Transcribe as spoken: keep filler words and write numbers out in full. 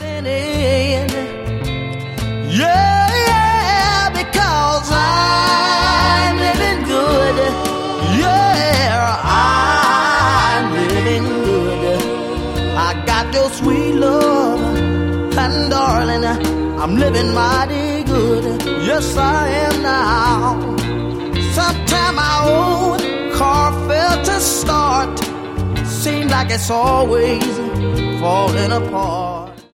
giving in. Yeah, yeah, because I'm living good. Yeah, I'm living good. I got your sweet love, and darling, I'm living mighty good. Yes, I am now. Sometime my old car failed to start. Seems like it's always falling apart.